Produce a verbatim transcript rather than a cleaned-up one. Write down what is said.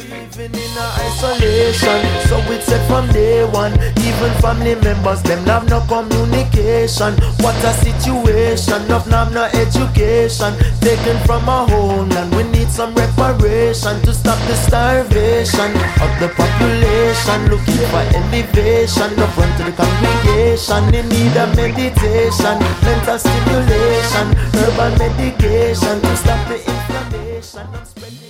Living in a isolation, so it's said from day one. Even family members, them have no communication. What a situation, of have no education. Taken from our homeland, we need some reparation to stop the starvation of the population. Looking for elevation, no run to the congregation. In need of meditation, mental stimulation, herbal medication to stop the inflammation. I'm spreading